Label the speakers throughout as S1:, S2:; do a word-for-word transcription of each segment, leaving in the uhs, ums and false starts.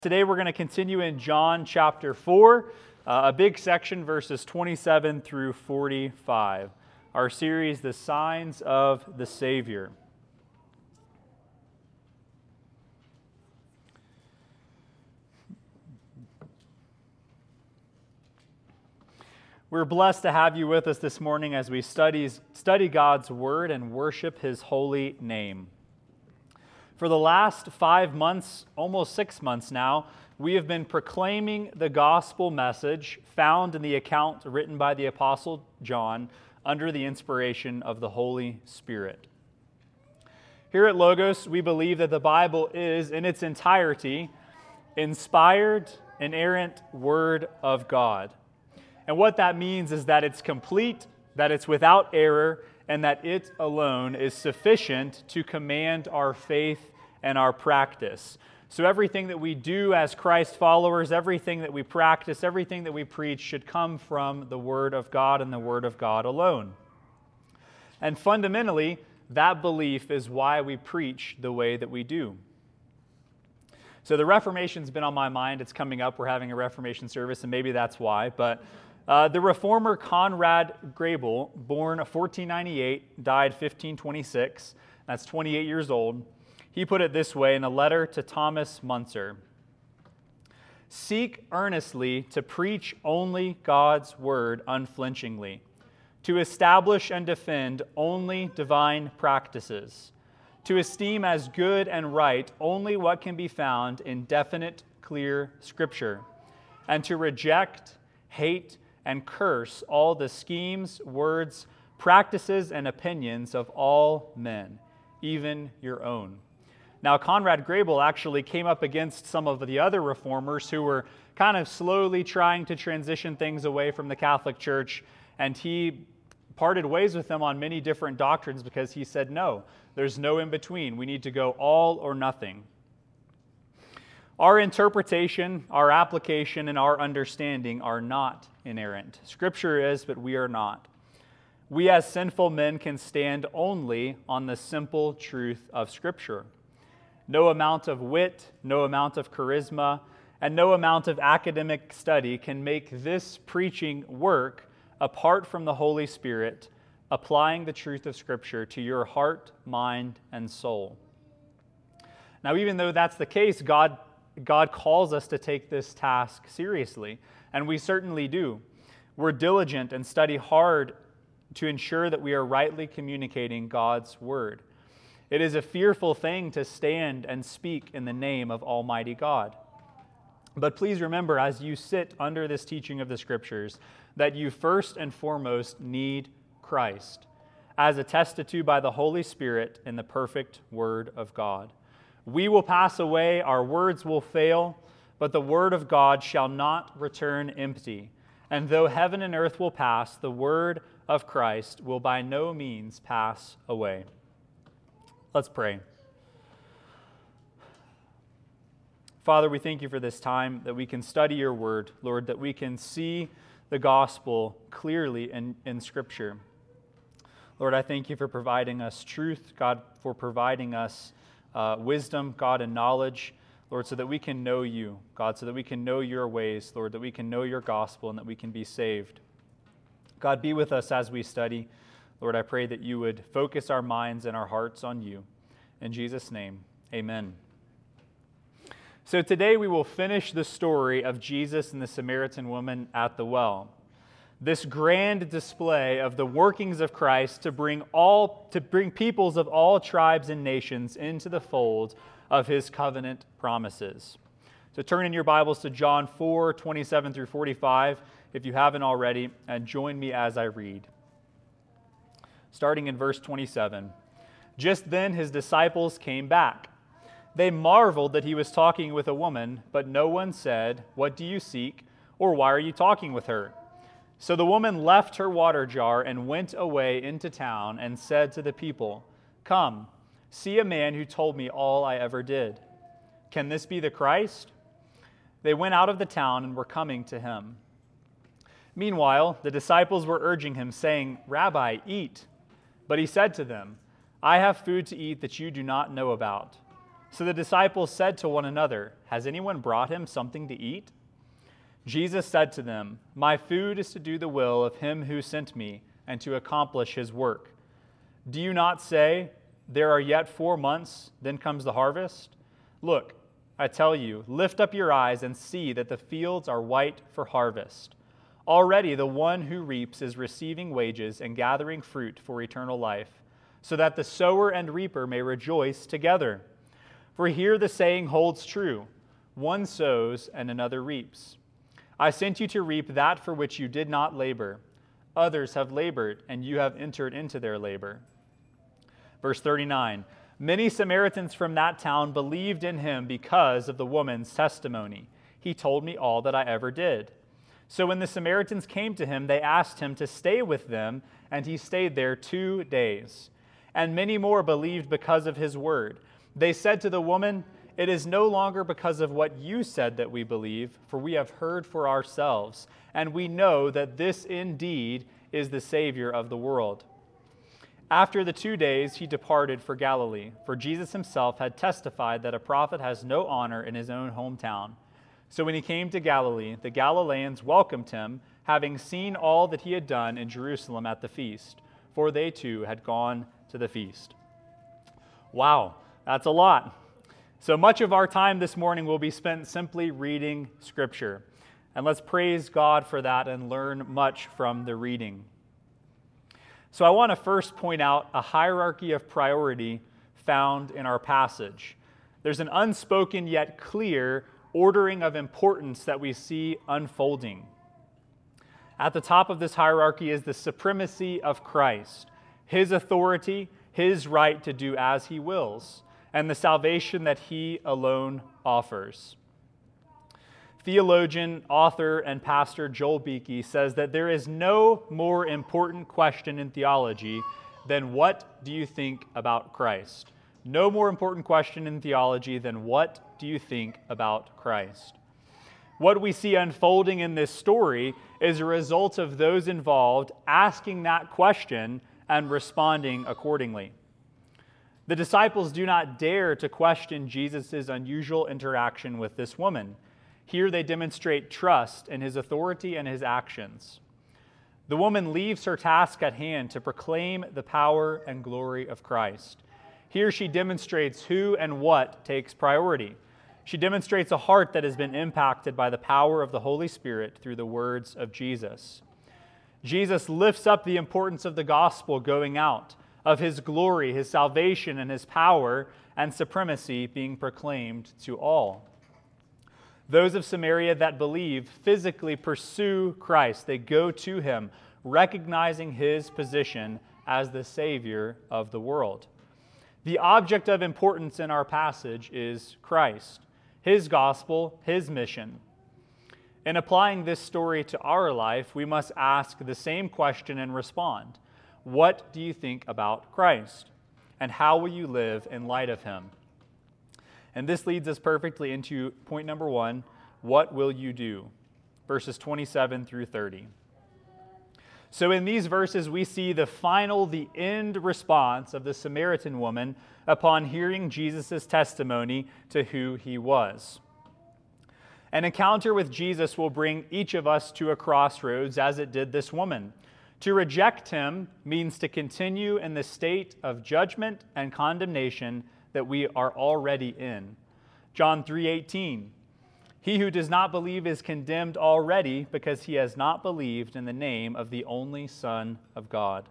S1: Today we're going to continue in John chapter four, uh, a big section, verses twenty-seven through forty-five. Our series, The Signs of the Savior. We're blessed to have you with us this morning as we study, study God's Word and worship His holy name. For the last five months, almost six months now, we have been proclaiming the gospel message found in the account written by the Apostle John under the inspiration of the Holy Spirit. Here at Logos, we believe that the Bible is, in its entirety, inspired, inerrant Word of God. And what that means is that it's complete, that it's without error, and that it alone is sufficient to command our faith and our practice. So everything that we do as Christ followers, everything that we practice, everything that we preach should come from the Word of God and the Word of God alone. And fundamentally, that belief is why we preach the way that we do. So the Reformation's been on my mind. It's coming up. We're having a Reformation service, and maybe that's why. But uh, the reformer Conrad Grebel, born fourteen ninety-eight, died fifteen twenty-six. That's twenty-eight years old. He put it this way in a letter to Thomas Muntzer: "Seek earnestly to preach only God's word unflinchingly, to establish and defend only divine practices, to esteem as good and right only what can be found in definite, clear Scripture, and to reject, hate, and curse all the schemes, words, practices, and opinions of all men, even your own." Now, Conrad Grebel actually came up against some of the other reformers who were kind of slowly trying to transition things away from the Catholic Church, and he parted ways with them on many different doctrines because he said, no, there's no in-between. We need to go all or nothing. Our interpretation, our application, and our understanding are not inerrant. Scripture is, but we are not. We as sinful men can stand only on the simple truth of Scripture. No amount of wit, no amount of charisma, and no amount of academic study can make this preaching work apart from the Holy Spirit applying the truth of Scripture to your heart, mind, and soul. Now, even though that's the case, God, God calls us to take this task seriously, and we certainly do. We're diligent and study hard to ensure that we are rightly communicating God's Word. It is a fearful thing to stand and speak in the name of Almighty God. But please remember, as you sit under this teaching of the Scriptures, that you first and foremost need Christ, as attested to by the Holy Spirit in the perfect Word of God. We will pass away, our words will fail, but the Word of God shall not return empty. And though heaven and earth will pass, the Word of Christ will by no means pass away. Let's pray. Father, we thank you for this time that we can study your word, Lord, that we can see the gospel clearly in, in Scripture. Lord, I thank you for providing us truth, God, for providing us uh, wisdom, God, and knowledge, Lord, so that we can know you, God, so that we can know your ways, Lord, that we can know your gospel and that we can be saved. God, be with us as we study. Lord, I pray that you would focus our minds and our hearts on you. In Jesus' name, amen. So today we will finish the story of Jesus and the Samaritan woman at the well. This grand display of the workings of Christ to bring all to bring peoples of all tribes and nations into the fold of his covenant promises. So turn in your Bibles to John four, twenty-seven through forty-five, if you haven't already, and join me as I read. Starting in verse twenty-seven. Just then his disciples came back. They marveled that he was talking with a woman, but no one said, "What do you seek?" or "Why are you talking with her?" So the woman left her water jar and went away into town and said to the people, "Come, see a man who told me all I ever did. Can this be the Christ?" They went out of the town and were coming to him. Meanwhile, the disciples were urging him, saying, "Rabbi, eat." But he said to them, "I have food to eat that you do not know about." So the disciples said to one another, "Has anyone brought him something to eat?" Jesus said to them, "My food is to do the will of him who sent me and to accomplish his work. Do you not say, 'There are yet four months, then comes the harvest'? Look, I tell you, lift up your eyes and see that the fields are white for harvest. Already the one who reaps is receiving wages and gathering fruit for eternal life, so that the sower and reaper may rejoice together. For here the saying holds true, one sows and another reaps. I sent you to reap that for which you did not labor. Others have labored, and you have entered into their labor." Verse thirty-nine, many Samaritans from that town believed in him because of the woman's testimony. "He told me all that I ever did." So when the Samaritans came to him, they asked him to stay with them, and he stayed there two days. And many more believed because of his word. They said to the woman, "It is no longer because of what you said that we believe, for we have heard for ourselves, and we know that this indeed is the Savior of the world." After the two days, he departed for Galilee, for Jesus himself had testified that a prophet has no honor in his own hometown. So when he came to Galilee, the Galileans welcomed him, having seen all that he had done in Jerusalem at the feast, for they too had gone to the feast. Wow, that's a lot. So much of our time this morning will be spent simply reading Scripture. And let's praise God for that and learn much from the reading. So I want to first point out a hierarchy of priority found in our passage. There's an unspoken yet clear ordering of importance that we see unfolding. At the top of this hierarchy is the supremacy of Christ, his authority, his right to do as he wills, and the salvation that he alone offers. Theologian, author, and pastor Joel Beeke says that there is no more important question in theology than what do you think about Christ? No more important question in theology than what do you think about Christ? What we see unfolding in this story is a result of those involved asking that question and responding accordingly. The disciples do not dare to question Jesus' unusual interaction with this woman. Here they demonstrate trust in his authority and his actions. The woman leaves her task at hand to proclaim the power and glory of Christ. Here she demonstrates who and what takes priority. She demonstrates a heart that has been impacted by the power of the Holy Spirit through the words of Jesus. Jesus lifts up the importance of the gospel going out, of his glory, his salvation, and his power and supremacy being proclaimed to all. Those of Samaria that believe physically pursue Christ. They go to him, recognizing his position as the Savior of the world. The object of importance in our passage is Christ, his gospel, his mission. In applying this story to our life, we must ask the same question and respond. What do you think about Christ? And how will you live in light of him? And this leads us perfectly into point number one, what will you do? Verses twenty-seven through thirty. So in these verses, we see the final, the end response of the Samaritan woman upon hearing Jesus' testimony to who he was. An encounter with Jesus will bring each of us to a crossroads as it did this woman. To reject him means to continue in the state of judgment and condemnation that we are already in. John three eighteen, he who does not believe is condemned already because he has not believed in the name of the only Son of God.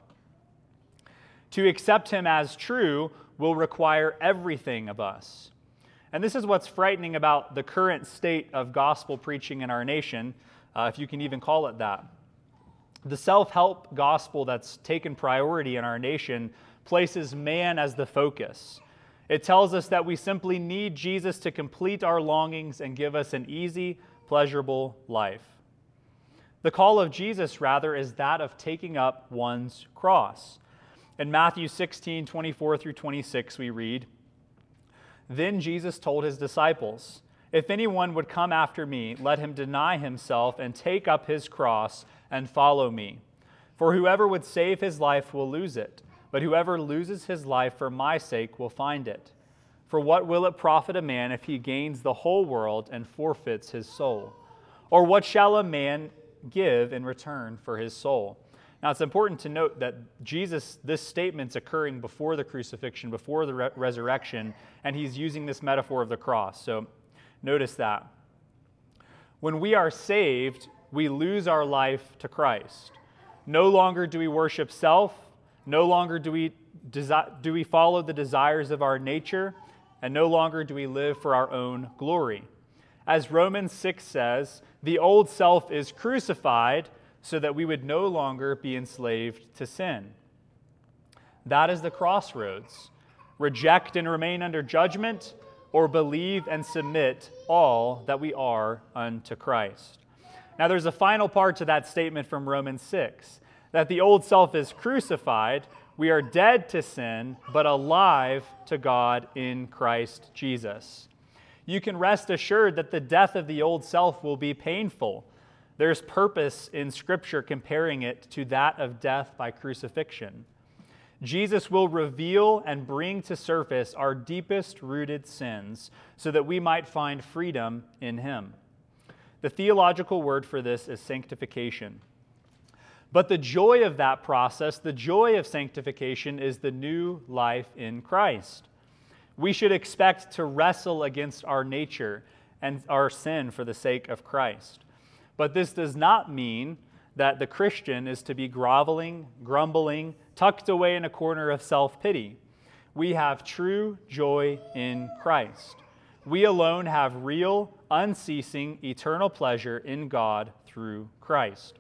S1: To accept him as true will require everything of us. And this is what's frightening about the current state of gospel preaching in our nation, uh, if you can even call it that. The self-help gospel that's taken priority in our nation places man as the focus. It tells us that we simply need Jesus to complete our longings and give us an easy, pleasurable life. The call of Jesus, rather, is that of taking up one's cross. In Matthew sixteen, twenty-four through twenty-six, we read, "Then Jesus told his disciples, 'If anyone would come after me, let him deny himself and take up his cross and follow me. For whoever would save his life will lose it, but whoever loses his life for my sake will find it. For what will it profit a man if he gains the whole world and forfeits his soul? Or what shall a man give in return for his soul? Now, it's important to note that Jesus, this statement's occurring before the crucifixion, before the re- resurrection, and he's using this metaphor of the cross. So notice that. When we are saved, we lose our life to Christ. No longer do we worship self. No longer do we, desi- do we follow the desires of our nature. And no longer do we live for our own glory. As Romans six says, the old self is crucified so that we would no longer be enslaved to sin. That is the crossroads. Reject and remain under judgment, or believe and submit all that we are unto Christ. Now there's a final part to that statement from Romans six, that the old self is crucified. We are dead to sin, but alive to God in Christ Jesus. You can rest assured that the death of the old self will be painful. There's purpose in Scripture comparing it to that of death by crucifixion. Jesus will reveal and bring to surface our deepest rooted sins so that we might find freedom in Him. The theological word for this is sanctification. But the joy of that process, the joy of sanctification, is the new life in Christ. We should expect to wrestle against our nature and our sin for the sake of Christ. But this does not mean that the Christian is to be groveling, grumbling, tucked away in a corner of self-pity. We have true joy in Christ. We alone have real, unceasing, eternal pleasure in God through Christ.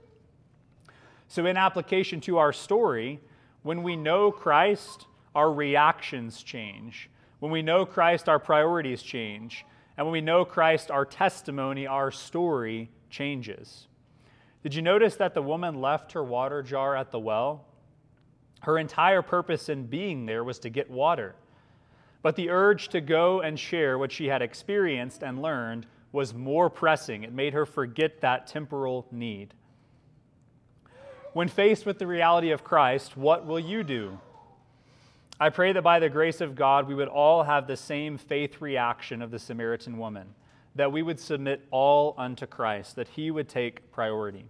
S1: So in application to our story, when we know Christ, our reactions change. When we know Christ, our priorities change. And when we know Christ, our testimony, our story changes. Did you notice that the woman left her water jar at the well? Her entire purpose in being there was to get water. But the urge to go and share what she had experienced and learned was more pressing. It made her forget that temporal need. When faced with the reality of Christ, what will you do? I pray that by the grace of God, we would all have the same faith reaction of the Samaritan woman, that we would submit all unto Christ, that He would take priority.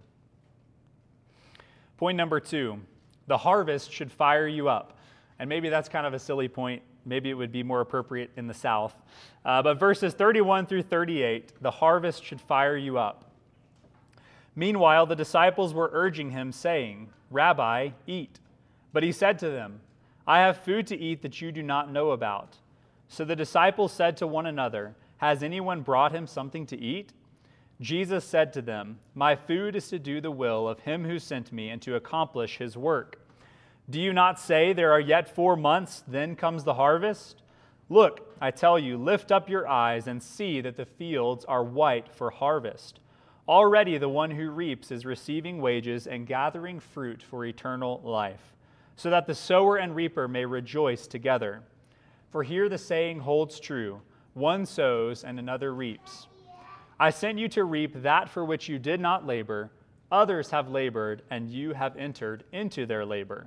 S1: Point number two, the harvest should fire you up. And maybe that's kind of a silly point. Maybe it would be more appropriate in the South. Uh, but verses thirty-one through thirty-eight, the harvest should fire you up. Meanwhile, the disciples were urging him, saying, Rabbi, eat. But he said to them, I have food to eat that you do not know about. So the disciples said to one another, Has anyone brought him something to eat? Jesus said to them, My food is to do the will of him who sent me and to accomplish his work. Do you not say there are yet four months, then comes the harvest? Look, I tell you, lift up your eyes and see that the fields are white for harvest. Already the one who reaps is receiving wages and gathering fruit for eternal life, so that the sower and reaper may rejoice together. For here the saying holds true, one sows and another reaps. I sent you to reap that for which you did not labor. Others have labored, and you have entered into their labor.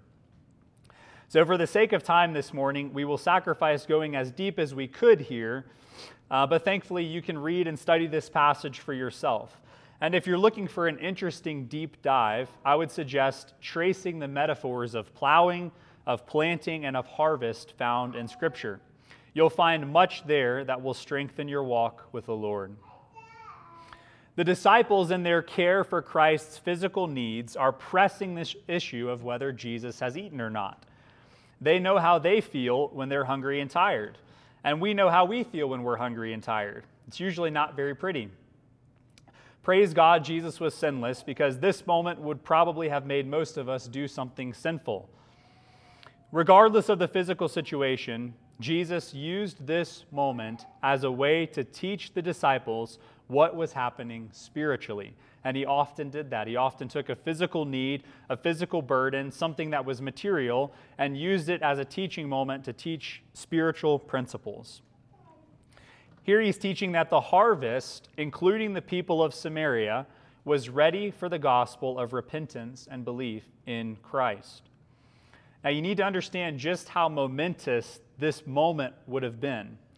S1: So for the sake of time this morning, we will sacrifice going as deep as we could here, uh, but thankfully you can read and study this passage for yourself. And if you're looking for an interesting deep dive, I would suggest tracing the metaphors of plowing, of planting, and of harvest found in Scripture. You'll find much there that will strengthen your walk with the Lord. The disciples, in their care for Christ's physical needs, are pressing this issue of whether Jesus has eaten or not. They know how they feel when they're hungry and tired. And we know how we feel when we're hungry and tired. It's usually not very pretty. Praise God, Jesus was sinless, because this moment would probably have made most of us do something sinful. Regardless of the physical situation, Jesus used this moment as a way to teach the disciples what was happening spiritually. And he often did that. He often took a physical need, a physical burden, something that was material, and used it as a teaching moment to teach spiritual principles. Here he's teaching that the harvest, including the people of Samaria, was ready for the gospel of repentance and belief in Christ. Now you need to understand just how momentous this moment would have been.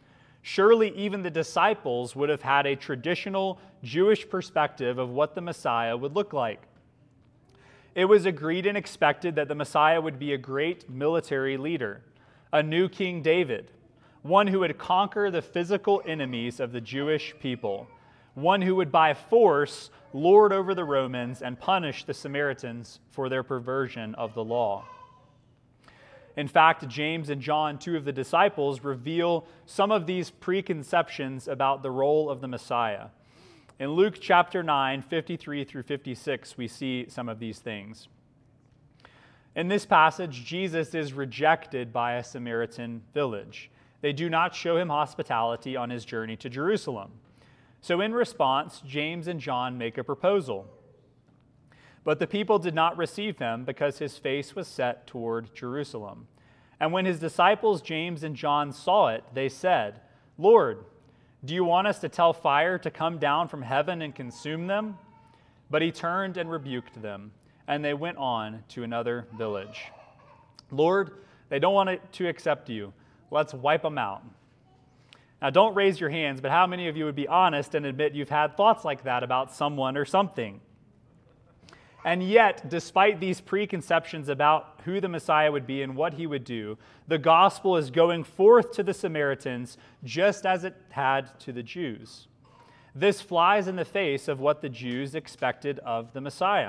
S1: Surely even the disciples would have had a traditional Jewish perspective of what the Messiah would look like. It was agreed and expected that the Messiah would be a great military leader, a new King David, one who would conquer the physical enemies of the Jewish people, one who would by force lord over the Romans and punish the Samaritans for their perversion of the law. In fact, James and John, two of the disciples, reveal some of these preconceptions about the role of the Messiah. In Luke chapter nine, fifty-three through fifty-six, we see some of these things. In this passage, Jesus is rejected by a Samaritan village. They do not show him hospitality on his journey to Jerusalem. So in response, James and John make a proposal. But the people did not receive him because his face was set toward Jerusalem. And when his disciples James and John saw it, they said, "Lord, do you want us to tell fire to come down from heaven and consume them?" But he turned and rebuked them, and they went on to another village. Lord, they don't want to accept you. Let's wipe them out. Now, don't raise your hands, but how many of you would be honest and admit you've had thoughts like that about someone or something? And yet, despite these preconceptions about who the Messiah would be and what he would do, the gospel is going forth to the Samaritans just as it had to the Jews. This flies in the face of what the Jews expected of the Messiah.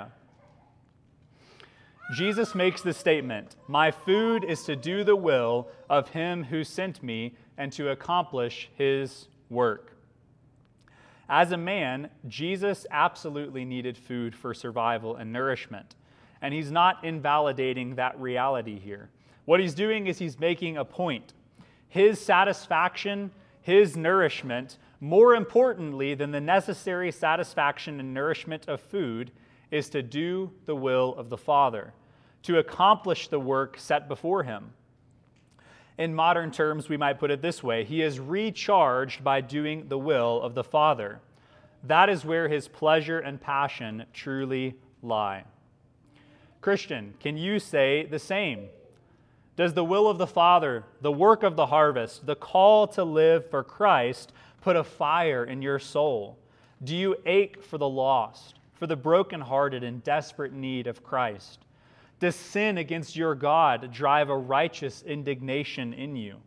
S1: Jesus makes the statement, "My food is to do the will of him who sent me and to accomplish his work." As a man, Jesus absolutely needed food for survival and nourishment, and he's not invalidating that reality here. What he's doing is he's making a point. His satisfaction, his nourishment, more importantly than the necessary satisfaction and nourishment of food, is to do the will of the Father, to accomplish the work set before him. In modern terms, we might put it this way: he is recharged by doing the will of the Father. That is where his pleasure and passion truly lie. Christian, can you say the same? Does the will of the Father, the work of the harvest, the call to live for Christ put a fire in your soul? Do you ache for the lost, for the brokenhearted and desperate need of Christ? Does sin against your God drive a righteous indignation in you?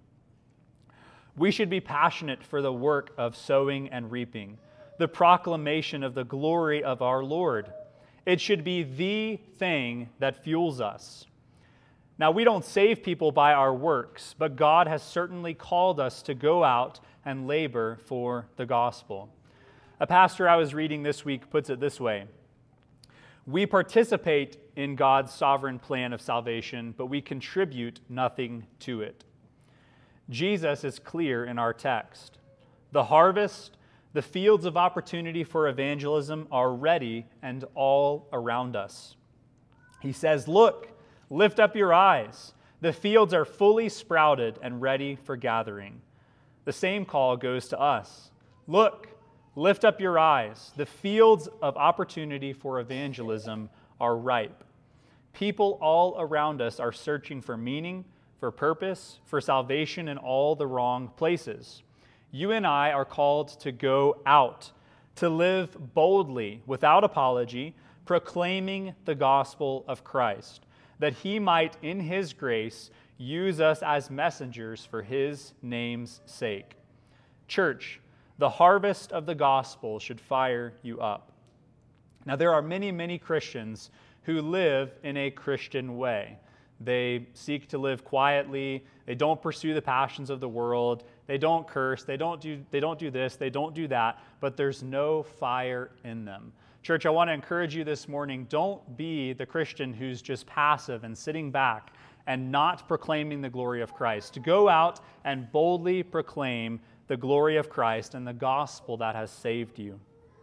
S1: We should be passionate for the work of sowing and reaping, the proclamation of the glory of our Lord. It should be the thing that fuels us. Now, we don't save people by our works, but God has certainly called us to go out and labor for the gospel. A pastor I was reading this week puts it this way: we participate in God's sovereign plan of salvation, but we contribute nothing to it. Jesus is clear in our text. The harvest, the fields of opportunity for evangelism are ready and all around us. He says, "Look, lift up your eyes. The fields are fully sprouted and ready for gathering." The same call goes to us. Look, lift up your eyes. The fields of opportunity for evangelism are ripe. People all around us are searching for meaning, for purpose, for salvation in all the wrong places. You and I are called to go out, to live boldly, without apology, proclaiming the gospel of Christ, that he might, in his grace, use us as messengers for his name's sake. Church, the harvest of the gospel should fire you up. Now, there are many, many Christians who live in a Christian way. They seek to live quietly. They don't pursue the passions of the world. They don't curse. They don't do, they don't do this. They don't do that. But there's no fire in them. Church, I want to encourage you this morning, don't be the Christian who's just passive and sitting back and not proclaiming the glory of Christ. Go out and boldly proclaim the glory of Christ and the gospel that has saved you.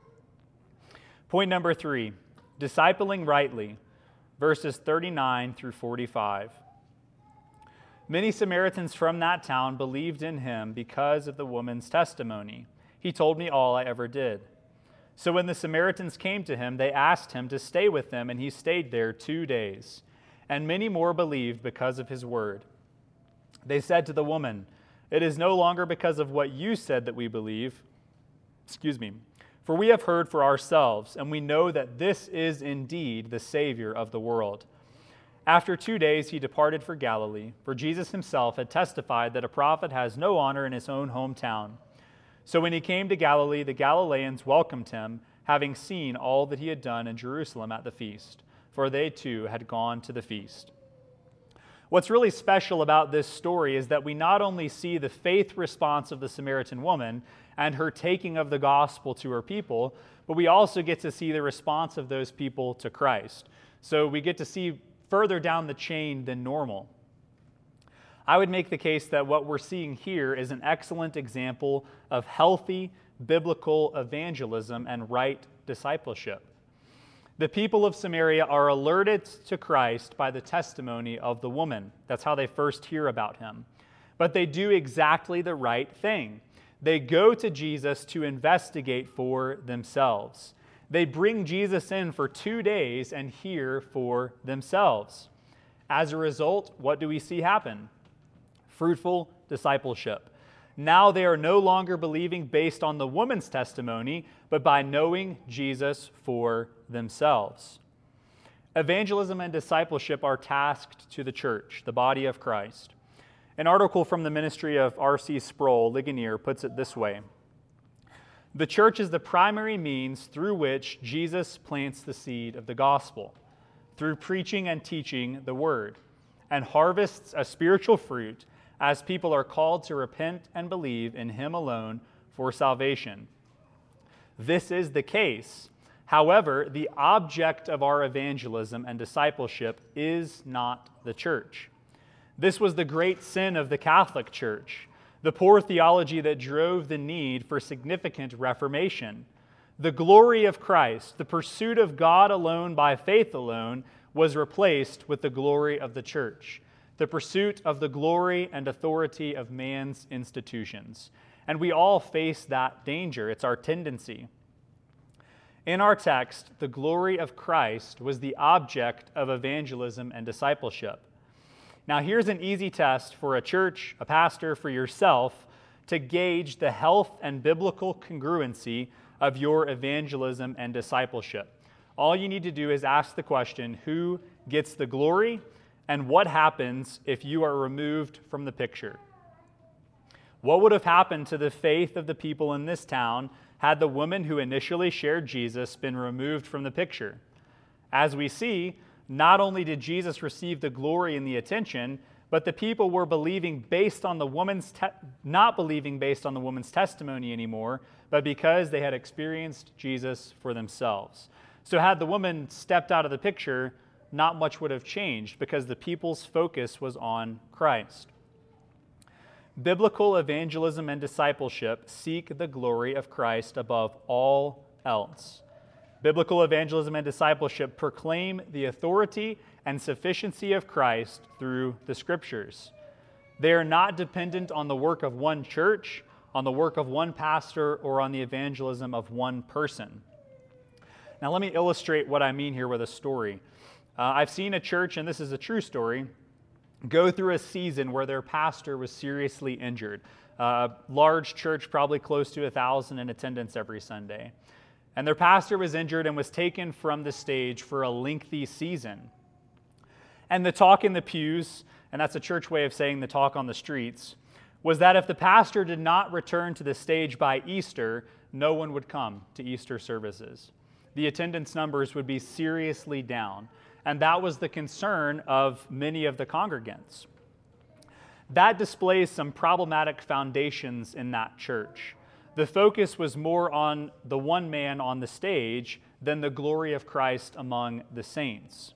S1: Point number three, discipling rightly, verses thirty-nine through forty-five. Many Samaritans from that town believed in him because of the woman's testimony. He told me all I ever did. So when the Samaritans came to him, they asked him to stay with them, and he stayed there two days. And many more believed because of his word. They said to the woman, It is no longer because of what you said that we believe. Excuse me. For we have heard for ourselves, and we know that this is indeed the Savior of the world." After two days he departed for Galilee, for Jesus himself had testified that a prophet has no honor in his own hometown. So when he came to Galilee, the Galileans welcomed him, having seen all that he had done in Jerusalem at the feast, for they too had gone to the feast. What's really special about this story is that we not only see the faith response of the Samaritan woman and her taking of the gospel to her people, but we also get to see the response of those people to Christ. So we get to see further down the chain than normal. I would make the case that what we're seeing here is an excellent example of healthy biblical evangelism and right discipleship. The people of Samaria are alerted to Christ by the testimony of the woman. That's how they first hear about him. But they do exactly the right thing. They go to Jesus to investigate for themselves. They bring Jesus in for two days and hear for themselves. As a result, what do we see happen? Fruitful discipleship. Now they are no longer believing based on the woman's testimony, but by knowing Jesus for themselves. Evangelism and discipleship are tasked to the church, the body of Christ. An article from the ministry of R C Sproul, Ligonier, puts it this way: "The church is the primary means through which Jesus plants the seed of the gospel, through preaching and teaching the word, and harvests a spiritual fruit as people are called to repent and believe in him alone for salvation. This is the case. However, the object of our evangelism and discipleship is not the church. This was the great sin of the Catholic Church, the poor theology that drove the need for significant reformation. The glory of Christ, the pursuit of God alone by faith alone, was replaced with the glory of the church, the pursuit of the glory and authority of man's institutions. And we all face that danger. It's our tendency. In our text, the glory of Christ was the object of evangelism and discipleship. Now, here's an easy test for a church, a pastor, for yourself to gauge the health and biblical congruency of your evangelism and discipleship. All you need to do is ask the question, who gets the glory, and what happens if you are removed from the picture? What would have happened to the faith of the people in this town had the woman who initially shared Jesus been removed from the picture? As we see, not only did Jesus receive the glory and the attention, but the people were believing based on the woman's te- not believing based on the woman's testimony anymore, but because they had experienced Jesus for themselves. So had the woman stepped out of the picture, not much would have changed because the people's focus was on Christ. Biblical evangelism and discipleship seek the glory of Christ above all else. Biblical evangelism and discipleship proclaim the authority and sufficiency of Christ through the Scriptures. They are not dependent on the work of one church, on the work of one pastor, or on the evangelism of one person. Now, let me illustrate what I mean here with a story. Uh, I've seen a church, and this is a true story, go through a season where their pastor was seriously injured. A uh, large church, probably close to a thousand in attendance every Sunday. And their pastor was injured and was taken from the stage for a lengthy season. And the talk in the pews, and that's a church way of saying the talk on the streets, was that if the pastor did not return to the stage by Easter, no one would come to Easter services. The attendance numbers would be seriously down. And that was the concern of many of the congregants. That displays some problematic foundations in that church. The focus was more on the one man on the stage than the glory of Christ among the saints.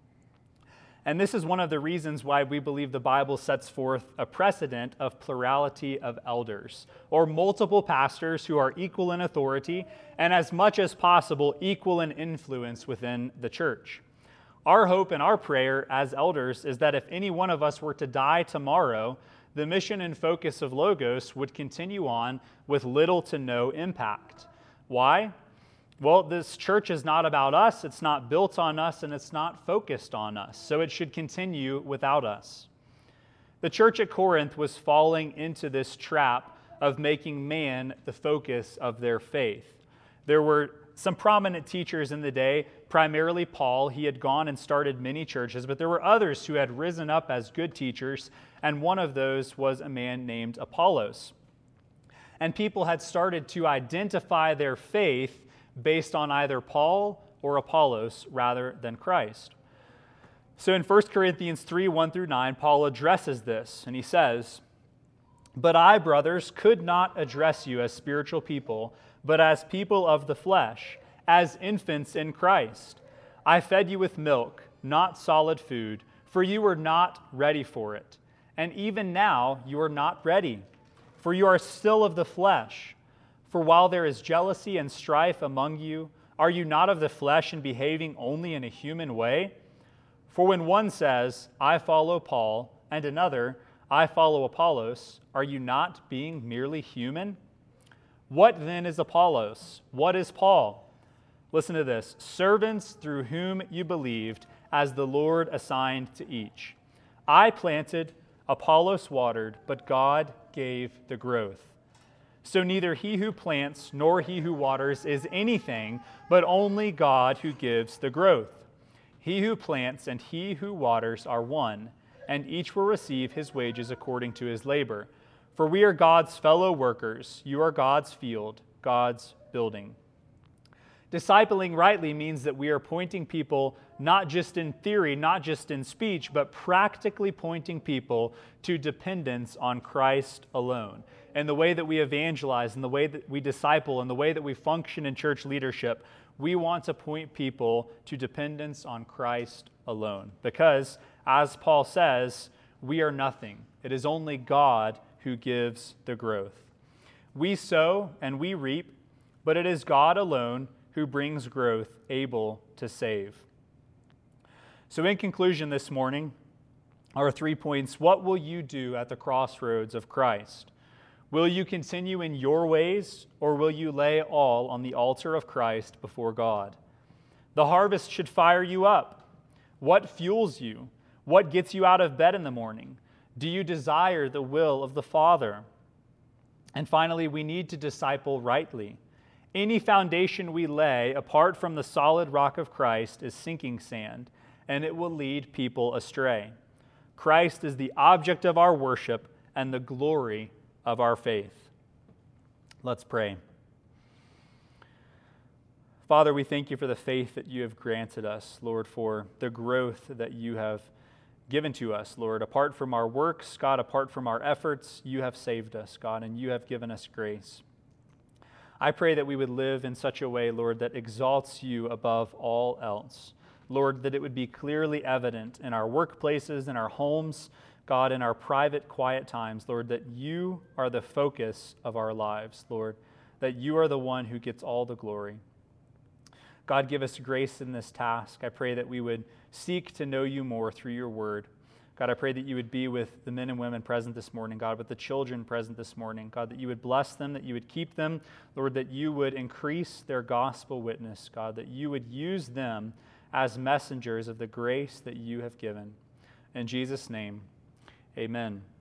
S1: And this is one of the reasons why we believe the Bible sets forth a precedent of plurality of elders, or multiple pastors who are equal in authority and as much as possible equal in influence within the church. Our hope and our prayer as elders is that if any one of us were to die tomorrow, the mission and focus of Logos would continue on with little to no impact. Why? Well, this church is not about us, it's not built on us, and it's not focused on us, so it should continue without us. The church at Corinth was falling into this trap of making man the focus of their faith. There were some prominent teachers in the day, primarily Paul. He had gone and started many churches, but there were others who had risen up as good teachers, and one of those was a man named Apollos. And people had started to identify their faith based on either Paul or Apollos rather than Christ. So in First Corinthians three, one through nine, Paul addresses this, and he says, "But I, brothers, could not address you as spiritual people, but as people of the flesh, as infants in Christ. I fed you with milk, not solid food, for you were not ready for it. And even now you are not ready, for you are still of the flesh. For while there is jealousy and strife among you, are you not of the flesh and behaving only in a human way? For when one says, 'I follow Paul,' and another, 'I follow Apollos,' are you not being merely human? What then is Apollos? What is Paul? Listen to this. Servants through whom you believed, as the Lord assigned to each. I planted, Apollos watered, but God gave the growth. So neither he who plants nor he who waters is anything, but only God who gives the growth. He who plants and he who waters are one, and each will receive his wages according to his labor. For we are God's fellow workers. You are God's field, God's building." Discipling rightly means that we are pointing people, not just in theory, not just in speech, but practically pointing people to dependence on Christ alone. And the way that we evangelize, and the way that we disciple, and the way that we function in church leadership, we want to point people to dependence on Christ alone. Because, as Paul says, we are nothing. It is only God who gives the growth. We sow and we reap, but it is God alone who brings growth able to save. So in conclusion this morning, our three points: what will you do at the crossroads of Christ? Will you continue in your ways, or will you lay all on the altar of Christ before God? The harvest should fire you up. What fuels you? What gets you out of bed in the morning? Do you desire the will of the Father? And finally, we need to disciple rightly. Any foundation we lay apart from the solid rock of Christ is sinking sand, and it will lead people astray. Christ is the object of our worship and the glory of our faith. Let's pray. Father, we thank you for the faith that you have granted us, Lord, for the growth that you have given to us, Lord. Apart from our works, God, apart from our efforts, you have saved us, God, and you have given us grace. I pray that we would live in such a way, Lord, that exalts you above all else. Lord, that it would be clearly evident in our workplaces, in our homes, God, in our private, quiet times, Lord, that you are the focus of our lives, Lord, that you are the one who gets all the glory. God, give us grace in this task. I pray that we would seek to know you more through your word. God, I pray that you would be with the men and women present this morning, God, with the children present this morning. God, that you would bless them, that you would keep them. Lord, that you would increase their gospel witness, God, that you would use them as messengers of the grace that you have given. In Jesus' name, amen.